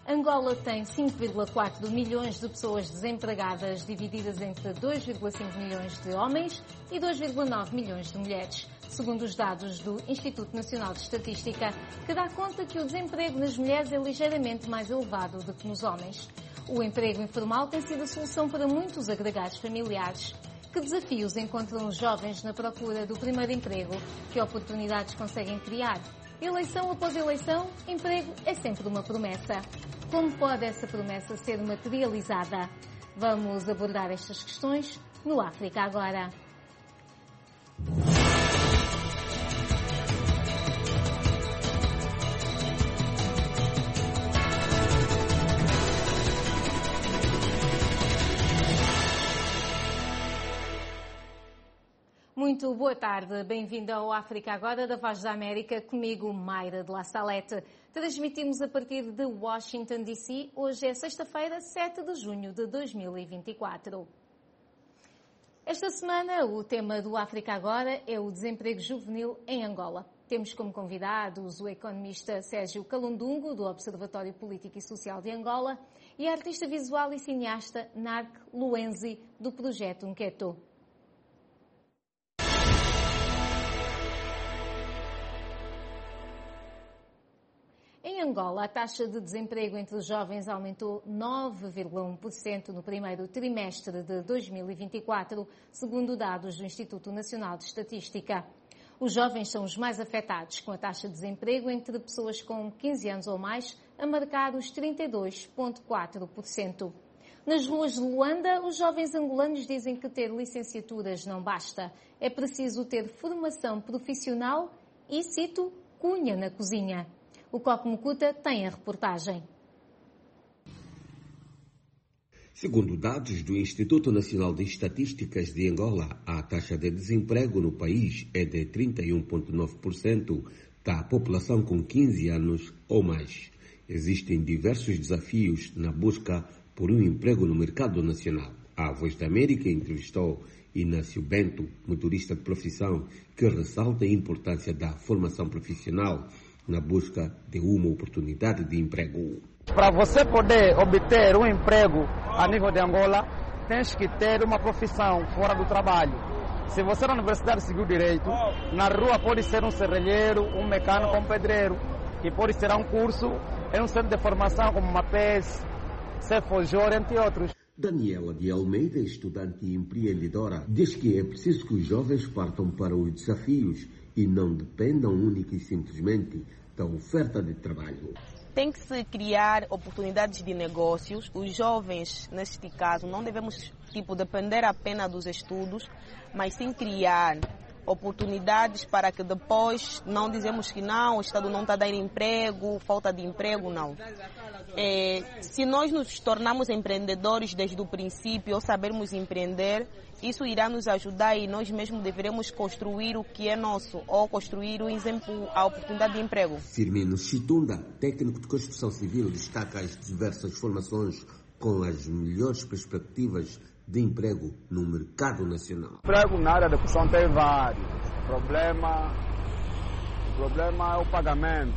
Angola tem 5,4 milhões de pessoas desempregadas, divididas entre 2,5 milhões de homens e 2,9 milhões de mulheres, segundo os dados do Instituto Nacional de Estatística, que dá conta que o desemprego nas mulheres é ligeiramente mais elevado do que nos homens. O emprego informal tem sido a solução para muitos agregados familiares. Que desafios encontram os jovens na procura do primeiro emprego? Que oportunidades conseguem criar? Eleição após eleição, emprego é sempre uma promessa. Como pode essa promessa ser materializada? Vamos abordar estas questões no África Agora. Muito boa tarde, bem-vindo ao África Agora da Voz da América, comigo Mayra de La Salete. Transmitimos a partir de Washington, D.C. Hoje é sexta-feira, 7 de junho de 2024. Esta semana o tema do África Agora é o desemprego juvenil em Angola. Temos como convidados o economista Sérgio Calundungo, do Observatório Político e Social de Angola, e a artista visual e cineasta Narc Luenzi, do Projeto Nketo. Em Angola, a taxa de desemprego entre os jovens aumentou 9,1% no primeiro trimestre de 2024, segundo dados do Instituto Nacional de Estatística. Os jovens são os mais afetados, com a taxa de desemprego entre pessoas com 15 anos ou mais a marcar os 32,4%. Nas ruas de Luanda, os jovens angolanos dizem que ter licenciaturas não basta. É preciso ter formação profissional e, cito, cunha na cozinha. O Coco Mucuta tem a reportagem. Segundo dados do Instituto Nacional de Estatísticas de Angola, a taxa de desemprego no país é de 31,9% da população com 15 anos ou mais. Existem diversos desafios na busca por um emprego no mercado nacional. A Voz da América entrevistou Inácio Bento, motorista de profissão, que ressalta a importância da formação profissional na busca de uma oportunidade de emprego. Para você poder obter um emprego a nível de Angola, tens que ter uma profissão fora do trabalho. Se você na universidade seguiu direito, na rua pode ser um serralheiro, um mecânico, um pedreiro, que pode ser um curso em um centro de formação como MAPES, Cefojor, entre outros. Daniela de Almeida, estudante e empreendedora, diz que é preciso que os jovens partam para os desafios e não dependam única e simplesmente da oferta de trabalho. Tem que se criar oportunidades de negócios. Os jovens, neste caso, não devemos depender apenas dos estudos, mas sim criar oportunidades para que depois não dizemos que não, o Estado não está dando emprego, falta de emprego, não. Se nós nos tornarmos empreendedores desde o princípio ou sabermos empreender, isso irá nos ajudar e nós mesmos deveremos construir o que é nosso ou construir um exemplo, a oportunidade de emprego. Firmino Chitunda, técnico de construção civil, destaca as diversas formações com as melhores perspectivas de emprego no mercado nacional. Emprego na área da construção tem vários. O problema é o pagamento.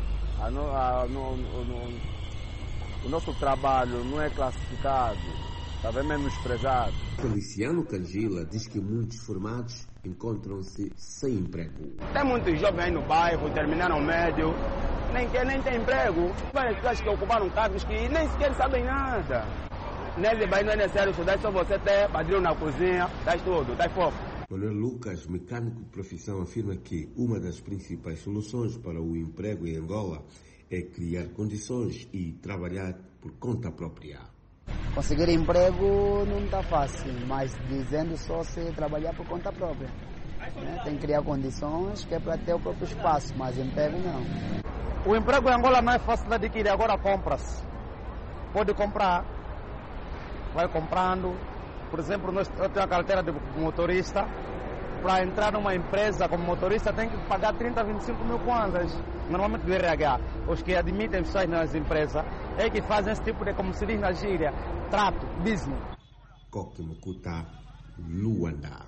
O nosso trabalho não é classificado, está bem menosprezado. Feliciano Cangila diz que muitos formados encontram-se sem emprego. Tem muitos jovens aí no bairro, terminaram o médio, nem tem emprego. Várias pessoas que ocuparam cargos que nem sequer sabem nada. Nesse bairro não é necessário estudar, só você ter padrinho na cozinha, dá tudo, dá foco. Manuel Lucas, mecânico de profissão, afirma que uma das principais soluções para o emprego em Angola é criar condições e trabalhar por conta própria. Conseguir emprego não está fácil, mas dizendo só se trabalhar por conta própria. Tem que criar condições que é para ter o próprio espaço, mas emprego não. O emprego em Angola não é fácil de adquirir, agora compra-se. Pode comprar, vai comprando. Por exemplo, eu tenho a carteira de motorista. Para entrar numa empresa como motorista tem que pagar 30, 25 mil kwanzas. Normalmente do RH, os que admitem pessoas nas empresas, é que fazem esse tipo de, como se diz na gíria, trato, business. Coco Mucuta, Luanda.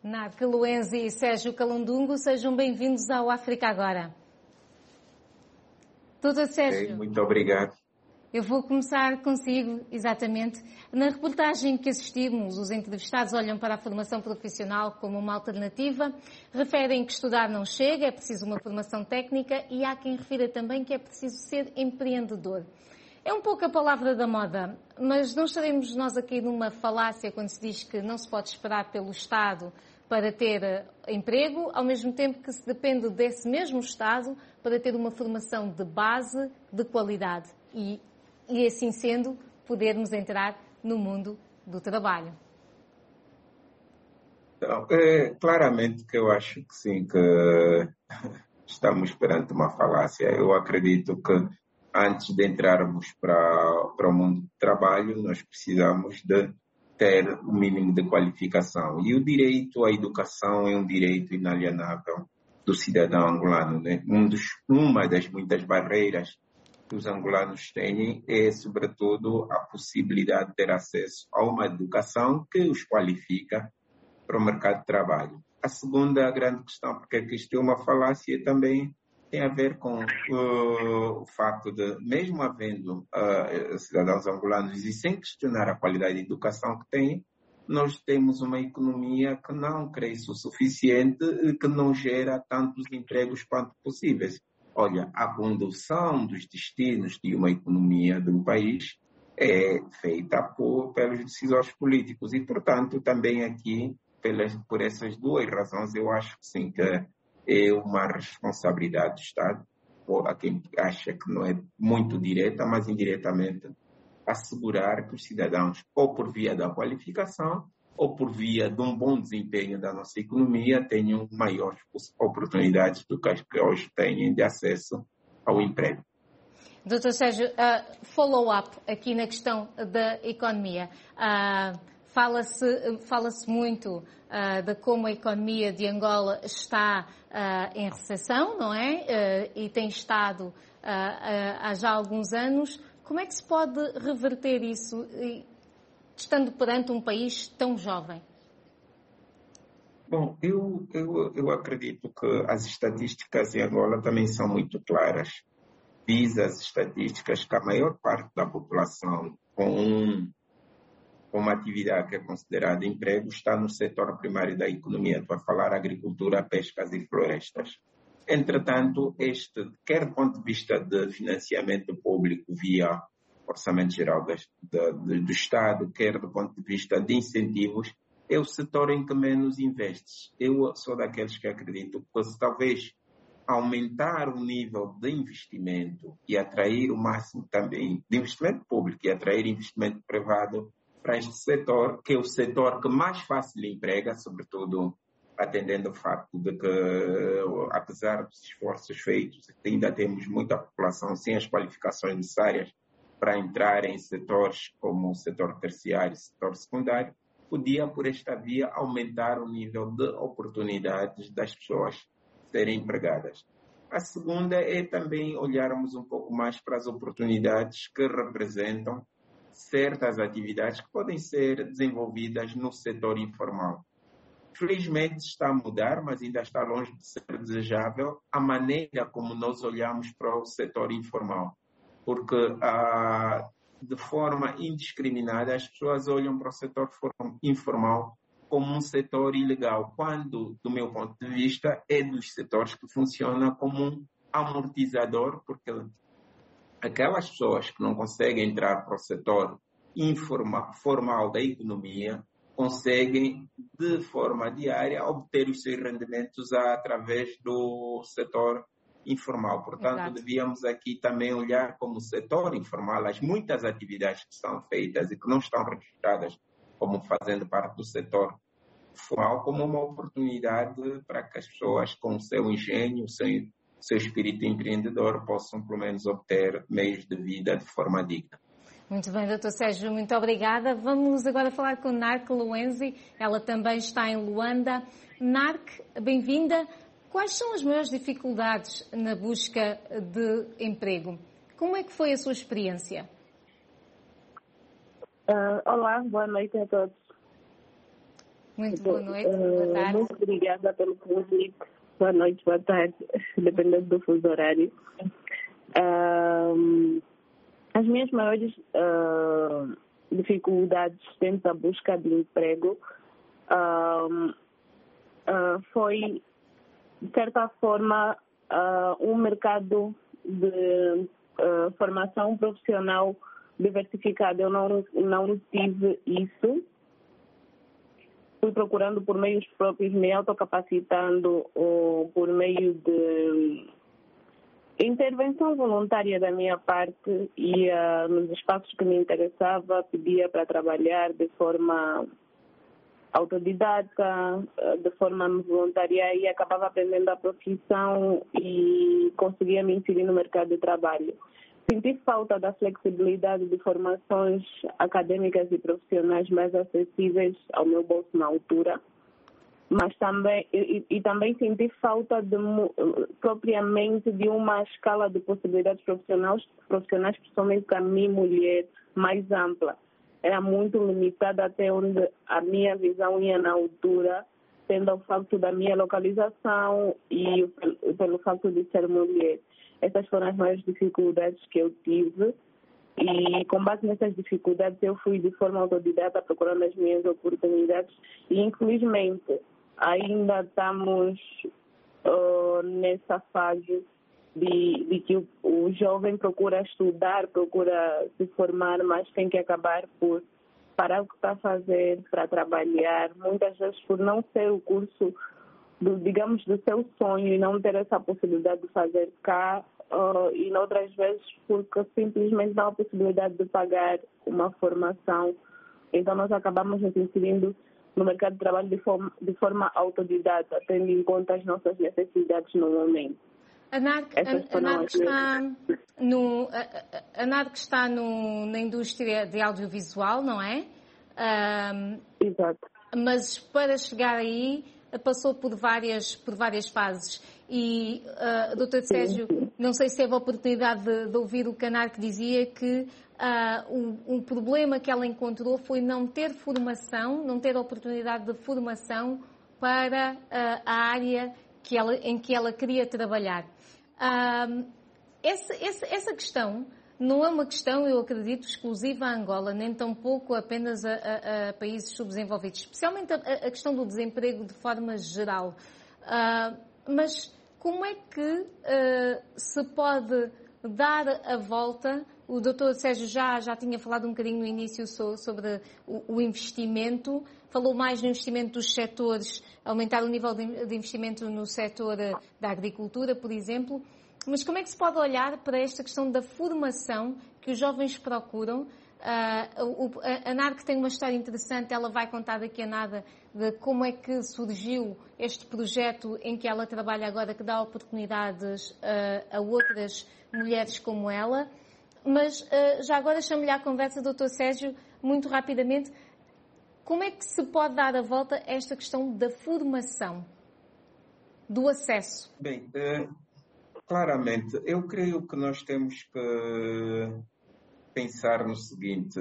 Narc Luenzi e Sérgio Calundungo, sejam bem-vindos ao África Agora. Doutor Sérgio. Muito obrigado. Eu vou começar consigo, exatamente. Na reportagem que assistimos, os entrevistados olham para a formação profissional como uma alternativa, referem que estudar não chega, é preciso uma formação técnica e há quem refira também que é preciso ser empreendedor. É um pouco a palavra da moda, mas não estaremos nós aqui numa falácia quando se diz que não se pode esperar pelo Estado para ter emprego, ao mesmo tempo que se depende desse mesmo Estado para ter uma formação de base de qualidade e assim sendo, podermos entrar no mundo do trabalho. Então, claramente que eu acho que sim, que estamos perante uma falácia. Eu acredito que antes de entrarmos para o mundo do trabalho, nós precisamos de ter o mínimo de qualificação. E o direito à educação é um direito inalienável do cidadão angolano, né? Uma das muitas barreiras que os angolanos têm é, sobretudo, a possibilidade de ter acesso a uma educação que os qualifica para o mercado de trabalho. A segunda grande questão, porque isto é uma falácia, também tem a ver com o facto de, mesmo havendo cidadãos angolanos e sem questionar a qualidade de educação que têm, nós temos uma economia que não cresce o suficiente e que não gera tantos empregos quanto possíveis. Olha, a condução dos destinos de uma economia de um país é feita pelos decisores políticos e, portanto, também aqui, por essas duas razões, eu acho que sim, que é uma responsabilidade do Estado, ou a quem acha que não é muito direta, mas indiretamente, assegurar que os cidadãos, ou por via da qualificação, ou por via de um bom desempenho da nossa economia, tenham maiores oportunidades do que as que hoje têm de acesso ao emprego. Doutor Sérgio, follow-up aqui na questão da economia. Fala-se muito de como a economia de Angola está em recessão, não é? E tem estado há já alguns anos. Como é que se pode reverter isso, estando perante um país tão jovem? Bom, eu acredito que as estatísticas em Angola também são muito claras. Diz as estatísticas que a maior parte da população com uma atividade que é considerada emprego está no setor primário da economia, estou a falar agricultura, pescas e florestas. Entretanto, quer do ponto de vista de financiamento público via Orçamento Geral do Estado, quer do ponto de vista de incentivos, é o setor em que menos investe. Eu sou daqueles que acredito que se talvez aumentar o nível de investimento e atrair o máximo também de investimento público e atrair investimento privado para este setor, que é o setor que mais fácil emprega, sobretudo atendendo ao facto de que, apesar dos esforços feitos, ainda temos muita população sem as qualificações necessárias para entrar em setores como o setor terciário e o setor secundário, podia, por esta via, aumentar o nível de oportunidades das pessoas serem empregadas. A segunda é também olharmos um pouco mais para as oportunidades que representam certas atividades que podem ser desenvolvidas no setor informal. Felizmente está a mudar, mas ainda está longe de ser desejável a maneira como nós olhamos para o setor informal. Porque de forma indiscriminada as pessoas olham para o setor informal como um setor ilegal, quando, do meu ponto de vista, é dos setores que funciona como um amortizador, porque aquelas pessoas que não conseguem entrar para o setor formal da economia conseguem, de forma diária, obter os seus rendimentos através do setor informal. Portanto, Exato. Devíamos aqui também olhar como setor informal as muitas atividades que são feitas e que não estão registradas como fazendo parte do setor formal, como uma oportunidade para que as pessoas, com o seu engenho, o seu espírito empreendedor, possam, pelo menos, obter meios de vida de forma digna. Muito bem, Dr. Sérgio, muito obrigada. Vamos agora falar com Narc Luenzi, ela também está em Luanda. Narc, bem-vinda. Quais são as maiores dificuldades na busca de emprego? Como é que foi a sua experiência? Olá, boa noite a todos. Muito boa noite, boa tarde. Muito obrigada pelo convite. Boa noite, boa tarde, dependendo do fuso horário. As minhas maiores dificuldades dentro da busca de emprego foi, de certa forma, um mercado de formação profissional diversificado. Eu não tive isso. Fui procurando por meios próprios, me autocapacitando ou por meio de intervenção voluntária da minha parte e nos espaços que me interessava, pedia para trabalhar de forma autodidata, de forma a me voluntariar e acabava aprendendo a profissão e conseguia me inserir no mercado de trabalho. Senti falta da flexibilidade de formações acadêmicas e profissionais mais acessíveis ao meu bolso na altura, mas também também senti falta propriamente de uma escala de possibilidades profissionais, principalmente para mim, mulher, mais ampla. Era muito limitada até onde a minha visão ia na altura, tendo o facto da minha localização e pelo facto de ser mulher. Essas foram as maiores dificuldades que eu tive e, com base nessas dificuldades, eu fui de forma autodidata procurando as minhas oportunidades e, infelizmente, ainda estamos nessa fase de que o jovem procura estudar, procura se formar, mas tem que acabar por parar o que está a fazer para trabalhar, muitas vezes por não ser o curso do seu sonho e não ter essa possibilidade de fazer cá, e outras vezes porque simplesmente não há possibilidade de pagar uma formação. Então nós acabamos nos inserindo no mercado de trabalho de forma autodidata, tendo em conta as nossas necessidades no momento. A NARC está na indústria de audiovisual, não é? Exato. Mas para chegar aí passou por várias fases. E, Dr. Sérgio, não sei se teve a oportunidade de ouvir o que a NARC dizia, que o problema que ela encontrou foi não ter formação, não ter oportunidade de formação para a área em que ela queria trabalhar. Essa questão não é uma questão, eu acredito, exclusiva a Angola, nem tampouco apenas a países subdesenvolvidos, especialmente a questão do desemprego de forma geral. Mas como é que se pode dar a volta? O Dr. Sérgio já tinha falado um bocadinho no início sobre o investimento, falou mais no investimento dos setores, aumentar o nível de investimento no setor da agricultura, por exemplo. Mas como é que se pode olhar para esta questão da formação que os jovens procuram? A NARC tem uma história interessante, ela vai contar daqui a nada de como é que surgiu este projeto em que ela trabalha agora, que dá oportunidades a outras mulheres como ela. Mas já agora chamo-lhe à conversa, Dr. Sérgio, muito rapidamente, como é que se pode dar a volta a esta questão da formação, do acesso? Bem, claramente, eu creio que nós temos que pensar no seguinte,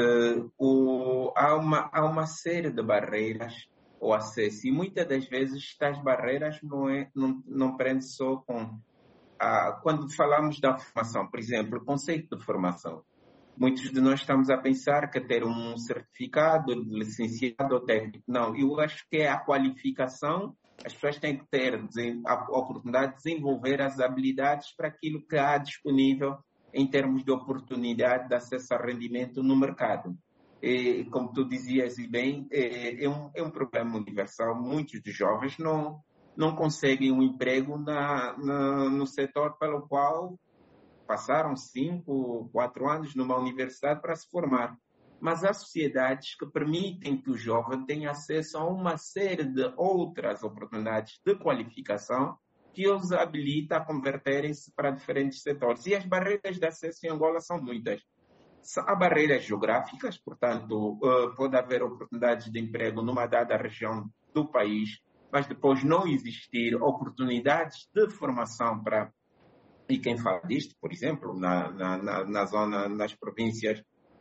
há uma série de barreiras ao acesso e muitas das vezes tais barreiras não prendem só com... quando falamos da formação, por exemplo, o conceito de formação, muitos de nós estamos a pensar que ter um certificado de licenciado ou técnico. Não, eu acho que é a qualificação. As pessoas têm que ter a oportunidade de desenvolver as habilidades para aquilo que há disponível em termos de oportunidade de acesso a rendimento no mercado. E, como tu dizias e bem, é um problema universal. Muitos dos jovens não conseguem um emprego no setor pelo qual passaram 5, 4 anos numa universidade para se formar. Mas há sociedades que permitem que o jovem tenha acesso a uma série de outras oportunidades de qualificação que os habilita a converterem-se para diferentes setores. E as barreiras de acesso em Angola são muitas. Há barreiras geográficas, portanto, pode haver oportunidades de emprego numa dada região do país, mas depois não existir oportunidades de formação e quem fala disto, por exemplo, nas províncias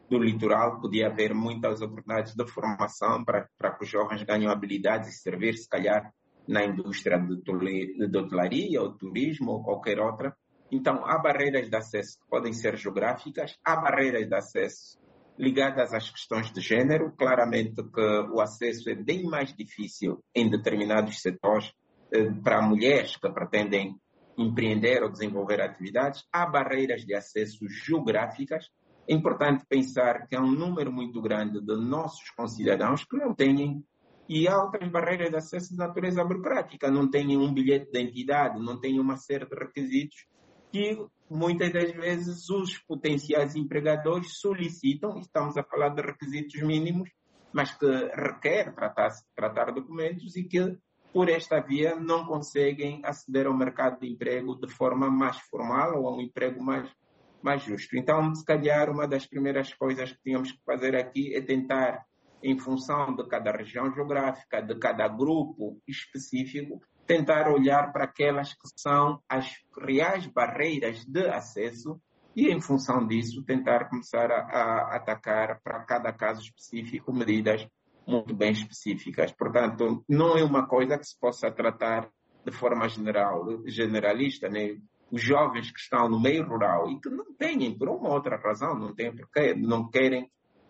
do litoral, podia haver muitas oportunidades de formação para que os jovens ganhem habilidades e servir, se calhar, na indústria de hotelaria ou turismo ou qualquer outra. Então, há barreiras de acesso que podem ser geográficas, há barreiras de acesso ligadas às questões de género. Claramente que o acesso é bem mais difícil em determinados setores para mulheres que pretendem empreender ou desenvolver atividades. Há barreiras de acesso geográficas. É importante pensar que há um número muito grande de nossos concidadãos que não têm, e há outras barreiras de acesso de natureza burocrática, não têm um bilhete de identidade, não têm uma série de requisitos que muitas das vezes os potenciais empregadores solicitam. Estamos a falar de requisitos mínimos, mas que requer tratar documentos e que, por esta via, não conseguem aceder ao mercado de emprego de forma mais formal ou a um emprego mais justo. Então, se calhar, uma das primeiras coisas que tínhamos que fazer aqui é tentar, em função de cada região geográfica, de cada grupo específico, tentar olhar para aquelas que são as reais barreiras de acesso e, em função disso, tentar começar a atacar para cada caso específico medidas muito bem específicas. Portanto, não é uma coisa que se possa tratar de forma generalista, né? Os jovens que estão no meio rural e que não têm, por uma outra razão, não têm porque não querem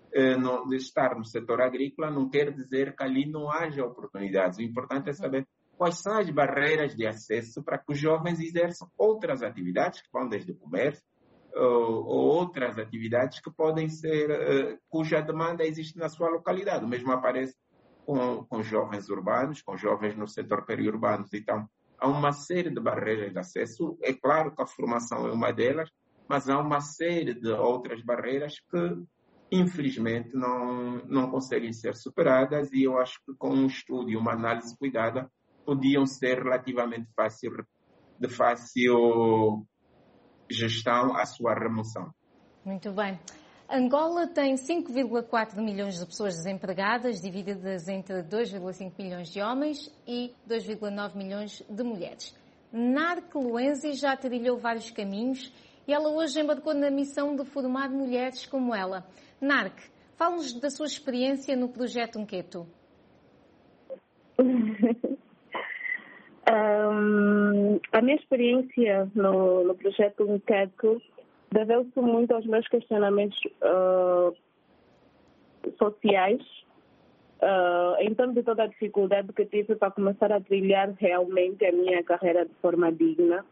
estar no setor agrícola, não quer dizer que ali não haja oportunidades. O importante é saber quais são as barreiras de acesso para que os jovens exerçam outras atividades, que vão desde o comércio, ou outras atividades que podem ser, cuja demanda existe na sua localidade. O mesmo aparece com jovens urbanos, com jovens no setor periurbano. Então, há uma série de barreiras de acesso. É claro que a formação é uma delas, mas há uma série de outras barreiras que, infelizmente, não conseguem ser superadas, e eu acho que com um estudo e uma análise cuidada podiam ser relativamente de fácil gestão a sua remoção. Muito bem. Angola tem 5,4 milhões de pessoas desempregadas, divididas entre 2,5 milhões de homens e 2,9 milhões de mulheres. Narc Luenzi já trilhou vários caminhos e ela hoje embarcou na missão de formar mulheres como ela. Narc, fala-nos da sua experiência no projeto Nketo. A minha experiência no projeto Nketo deveu-se muito aos meus questionamentos sociais, em termos de toda a dificuldade que tive para começar a trilhar realmente a minha carreira de forma digna.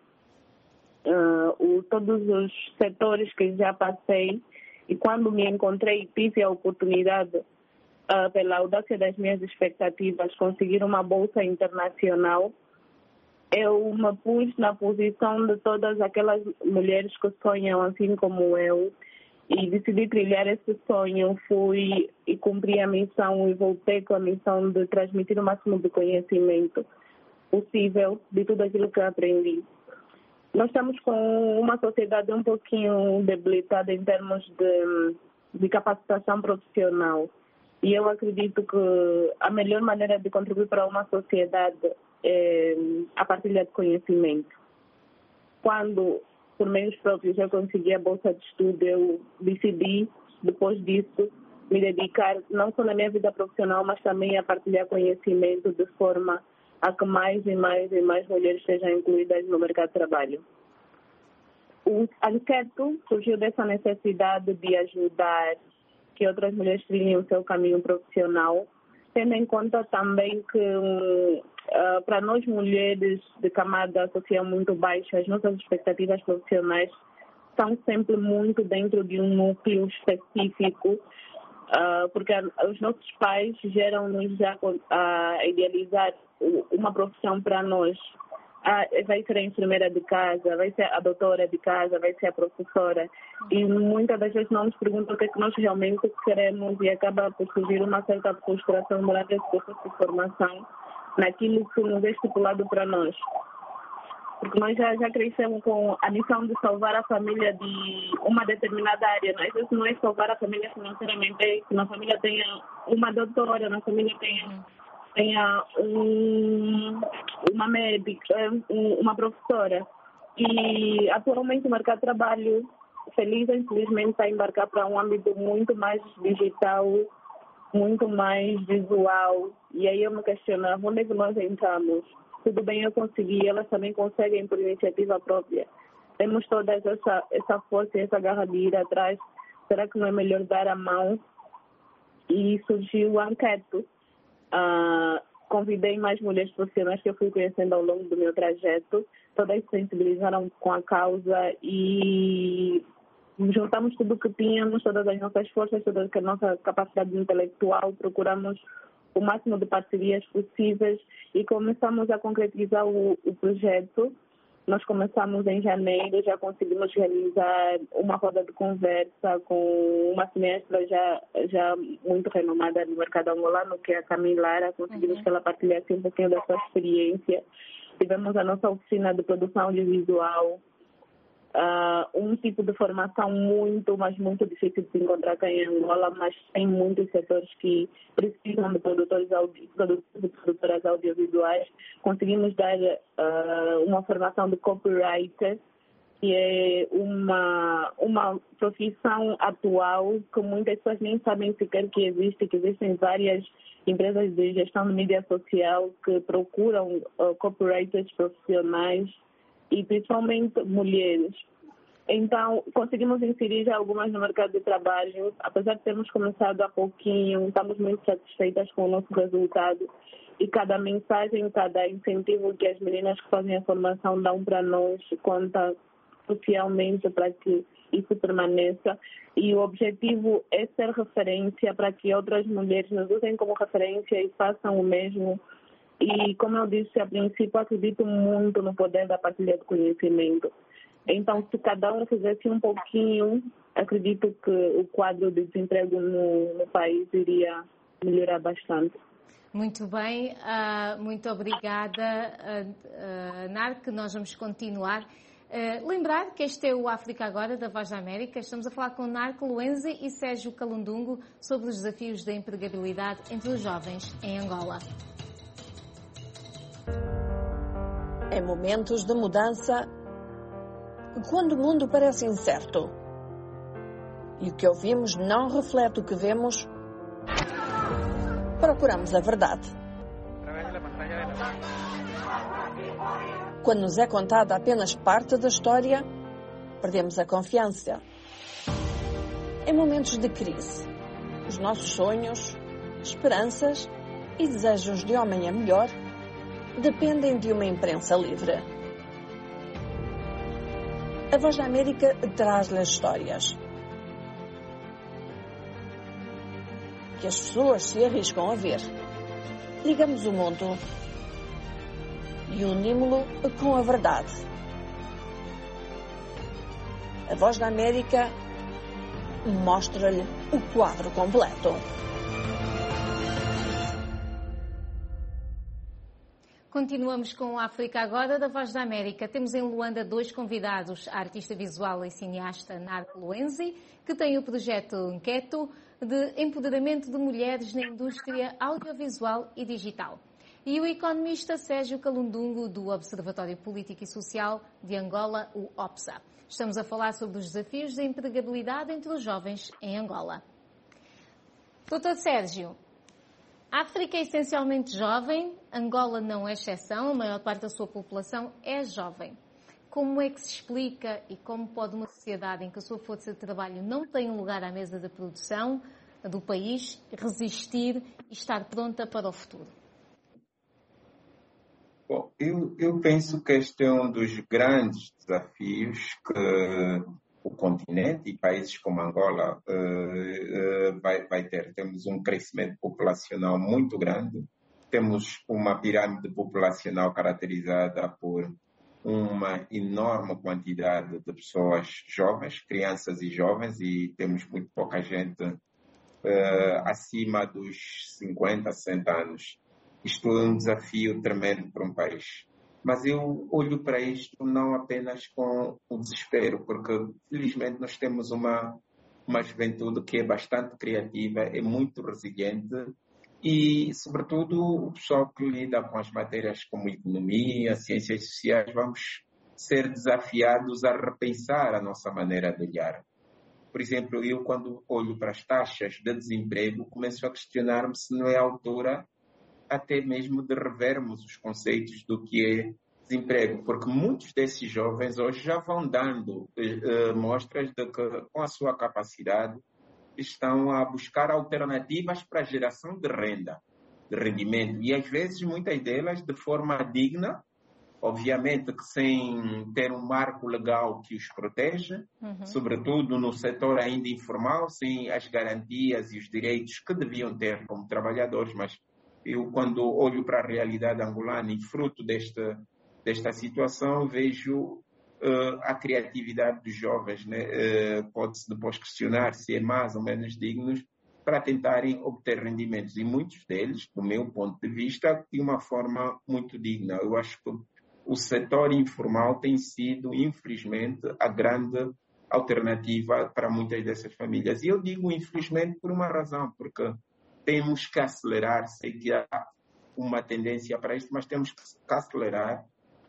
Todos os setores que já passei, e quando me encontrei, tive a oportunidade, pela audácia das minhas expectativas, conseguir uma bolsa internacional. Eu me pus na posição de todas aquelas mulheres que sonham assim como eu e decidi trilhar esse sonho. Fui e cumpri a missão e voltei com a missão de transmitir o máximo de conhecimento possível de tudo aquilo que eu aprendi. Nós estamos com uma sociedade um pouquinho debilitada em termos de capacitação profissional. E eu acredito que a melhor maneira de contribuir para uma sociedade é a partilha de conhecimento. Quando, por meios próprios, eu consegui a bolsa de estudo, eu decidi, depois disso, me dedicar não só na minha vida profissional, mas também a partilhar conhecimento de forma a que mais e mais mulheres sejam incluídas no mercado de trabalho. O Nketo surgiu dessa necessidade de ajudar que outras mulheres trilhem o seu caminho profissional, tendo em conta também que para nós mulheres de camada social muito baixa, as nossas expectativas profissionais estão sempre muito dentro de um núcleo específico, porque os nossos pais geram-nos já a idealizar uma profissão para nós. Vai ser a enfermeira de casa, vai ser a doutora de casa, vai ser a professora. E muitas das vezes não nos perguntam o que é que nós realmente queremos e acaba por surgir uma certa frustração durante esse processo de formação naquilo que nos é estipulado para nós. Porque nós já crescemos com a missão de salvar a família de uma determinada área. Às vezes não é salvar a família financeiramente, é que na família tenha uma doutora, na família tenha uma médica, uma professora. E atualmente o mercado de trabalho feliz, infelizmente, a embarcar para um âmbito muito mais digital, muito mais visual. E aí eu me questionava, onde é que nós entramos? Tudo bem, eu consegui, elas também conseguem por iniciativa própria. Temos toda essa força e essa garra de ir atrás. Será que não é melhor dar a mão? E surgiu o Anqueto. Convidei mais mulheres profissionais que eu fui conhecendo ao longo do meu trajeto. Todas se sensibilizaram com a causa e juntamos tudo o que tínhamos, todas as nossas forças, toda a nossa capacidade intelectual, procuramos o máximo de parcerias possíveis e começamos a concretizar o projeto. Nós começamos em janeiro, já conseguimos realizar uma roda de conversa com uma cineasta já muito renomada no mercado angolano, que é a Camilara. Conseguimos que ela partilhasse um pouquinho da sua experiência. Tivemos a nossa oficina de produção audiovisual, um tipo de formação muito, mas muito difícil de se encontrar aqui em Angola, mas tem muitos setores que precisam de produtores e produtoras audiovisuais. Conseguimos dar uma formação de copywriter, que é uma profissão atual que muitas pessoas nem sabem sequer que existe, que existem várias empresas de gestão de mídia social que procuram copywriters profissionais e principalmente mulheres. Então, conseguimos inserir já algumas no mercado de trabalho. Apesar de termos começado há pouquinho, estamos muito satisfeitas com o nosso resultado. E cada mensagem, cada incentivo que as meninas que fazem a formação dão para nós conta socialmente para que isso permaneça. E o objetivo é ser referência para que outras mulheres nos usem como referência e façam o mesmo. E, como eu disse a princípio, acredito muito no poder da partilha de conhecimento. Então, se cada um fizesse um pouquinho, acredito que o quadro de desemprego no país iria melhorar bastante. Muito bem, muito obrigada, Narc. Nós vamos continuar. Lembrar que este é o África Agora, da Voz da América. Estamos a falar com Narc Luenzi e Sérgio Calundungo sobre os desafios da empregabilidade entre os jovens em Angola. Em momentos de mudança, quando o mundo parece incerto e o que ouvimos não reflete o que vemos, procuramos a verdade. Quando nos é contada apenas parte da história, perdemos a confiança. Em momentos de crise, os nossos sonhos, esperanças e desejos de amanhã melhor dependem de uma imprensa livre. A Voz da América traz-lhe as histórias que as pessoas se arriscam a ver. Ligamos o mundo e unimos-lo com a verdade. A Voz da América mostra-lhe o quadro completo. Continuamos com a África Agora, da Voz da América. Temos em Luanda 2 convidados, a artista visual e cineasta Narc Luenzi, que tem o projeto Anqueto de empoderamento de mulheres na indústria audiovisual e digital. E o economista Sérgio Calundungo, do Observatório Político e Social de Angola, o OPSA. Estamos a falar sobre os desafios da empregabilidade entre os jovens em Angola. Doutor Sérgio, a África é essencialmente jovem, Angola não é exceção, a maior parte da sua população é jovem. Como é que se explica e como pode uma sociedade em que a sua força de trabalho não tem um lugar à mesa da produção do país resistir e estar pronta para o futuro? Bom, eu penso que este é um dos grandes desafios que o continente e países como Angola vai ter. Temos um crescimento populacional muito grande, temos uma pirâmide populacional caracterizada por uma enorme quantidade de pessoas jovens, crianças e jovens, e temos muito pouca gente acima dos 50, 60 anos. Isto é um desafio tremendo para um país. Mas eu olho para isto não apenas com o desespero, porque felizmente nós temos uma juventude que é bastante criativa, é muito resiliente e, sobretudo, o pessoal que lida com as matérias como economia, ciências sociais, vamos ser desafiados a repensar a nossa maneira de olhar. Por exemplo, eu quando olho para as taxas de desemprego, começo a questionar-me se não é a altura até mesmo de revermos os conceitos do que é desemprego, porque muitos desses jovens hoje já vão dando mostras de que, com a sua capacidade, estão a buscar alternativas para a geração de renda, de rendimento, e às vezes muitas delas de forma digna, obviamente que sem ter um marco legal que os proteja, sobretudo no setor ainda informal, sem as garantias e os direitos que deviam ter como trabalhadores. Mas eu, quando olho para a realidade angolana e fruto desta situação, vejo a criatividade dos jovens, né? Pode-se depois questionar se é mais ou menos dignos para tentarem obter rendimentos. E muitos deles, do meu ponto de vista, de uma forma muito digna. Eu acho que o setor informal tem sido, infelizmente, a grande alternativa para muitas dessas famílias. E eu digo infelizmente por uma razão, porque temos que acelerar, sei que há uma tendência para isto, mas temos que acelerar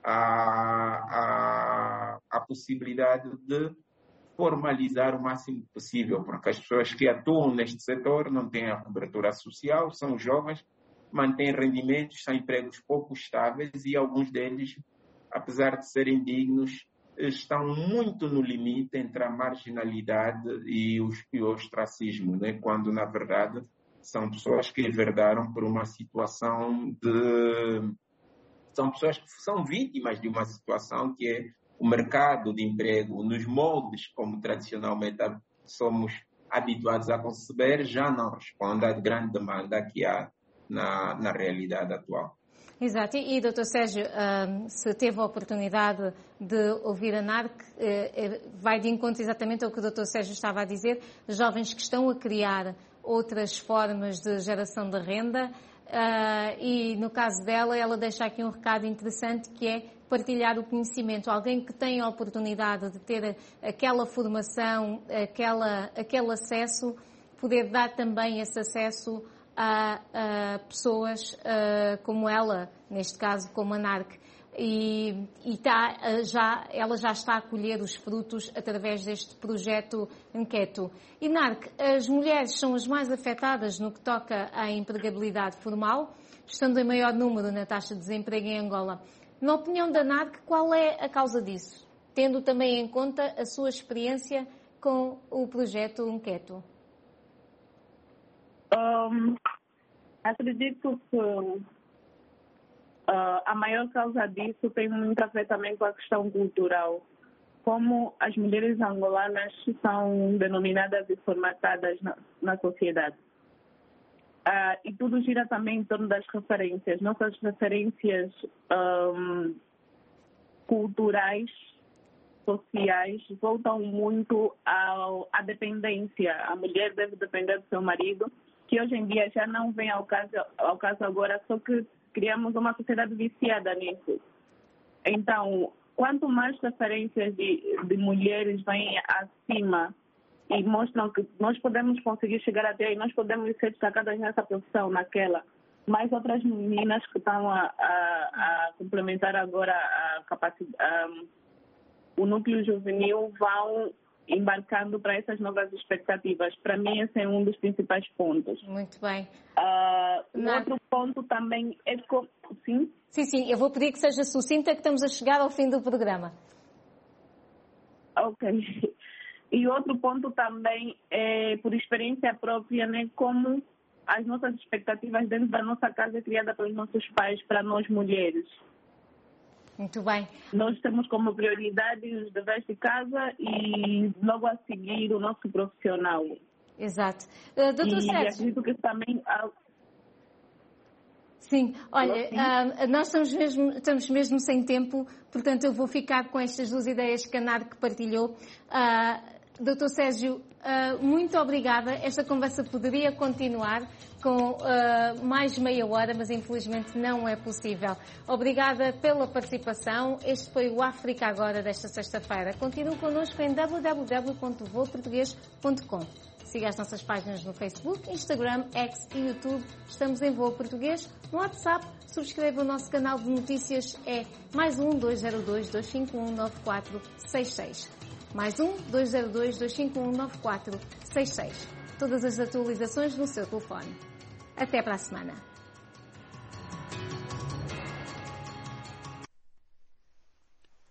a possibilidade de formalizar o máximo possível, porque as pessoas que atuam neste setor não têm a cobertura social, são jovens, mantêm rendimentos, são empregos pouco estáveis e alguns deles, apesar de serem dignos, estão muito no limite entre a marginalidade e o ostracismo, né? Quando, na verdade, são pessoas que enverdaram por uma situação de... São pessoas que são vítimas de uma situação que é o mercado de emprego, nos moldes como tradicionalmente somos habituados a conceber, já não responde à grande demanda que há na realidade atual. Exato. E Dr. Sérgio, se teve a oportunidade de ouvir a NARC, vai de encontro exatamente ao que o Dr. Sérgio estava a dizer, jovens que estão a criar outras formas de geração de renda, e no caso dela, ela deixa aqui um recado interessante que é partilhar o conhecimento. Alguém que tem a oportunidade de ter aquela formação, aquele acesso, poder dar também esse acesso a pessoas como ela, neste caso como a NARC, e ela já está a colher os frutos através deste projeto Inquieto. E NARC, as mulheres são as mais afetadas no que toca à empregabilidade formal, estando em maior número na taxa de desemprego em Angola. Na opinião da NARC, qual é a causa disso? Tendo também em conta a sua experiência com o projeto Inquieto. Acredito que a maior causa disso tem muito a ver também com a questão cultural. Como as mulheres angolanas são denominadas e formatadas na sociedade. E tudo gira também em torno das referências. Nossas referências culturais, sociais, voltam muito à dependência. A mulher deve depender do seu marido, que hoje em dia já não vem ao caso agora, só que criamos uma sociedade viciada nisso. Então, quanto mais referências de mulheres vêm acima e mostram que nós podemos conseguir chegar até aí, nós podemos ser destacadas nessa profissão, naquela, mais outras meninas que estão a complementar agora o núcleo juvenil vão embarcando para essas novas expectativas. Para mim, esse é um dos principais pontos. Muito bem. Outro ponto também é... Sim? Sim, eu vou pedir que seja sucinta, que estamos a chegar ao fim do programa. Ok. E outro ponto também é, por experiência própria, né, como as nossas expectativas dentro da nossa casa é criada pelos nossos pais para nós mulheres. Muito bem. Nós temos como prioridade os deveres de casa e logo a seguir o nosso profissional. Exato. Doutor Sérgio. Acredito que também... Sim, olha, nós estamos mesmo sem tempo, portanto eu vou ficar com estas duas ideias que a NARC partilhou. Doutor Sérgio, muito obrigada. Esta conversa poderia continuar com mais meia hora, mas infelizmente não é possível. Obrigada pela participação. Este foi o África Agora desta sexta-feira. Continue connosco em www.voaportugues.com. Siga as nossas páginas no Facebook, Instagram, X e YouTube. Estamos em Voo Português. No WhatsApp, subscreva o nosso canal de notícias, é +1 202 251 9466. +1 202 251 9466. Todas as atualizações no seu telefone. Até para a semana.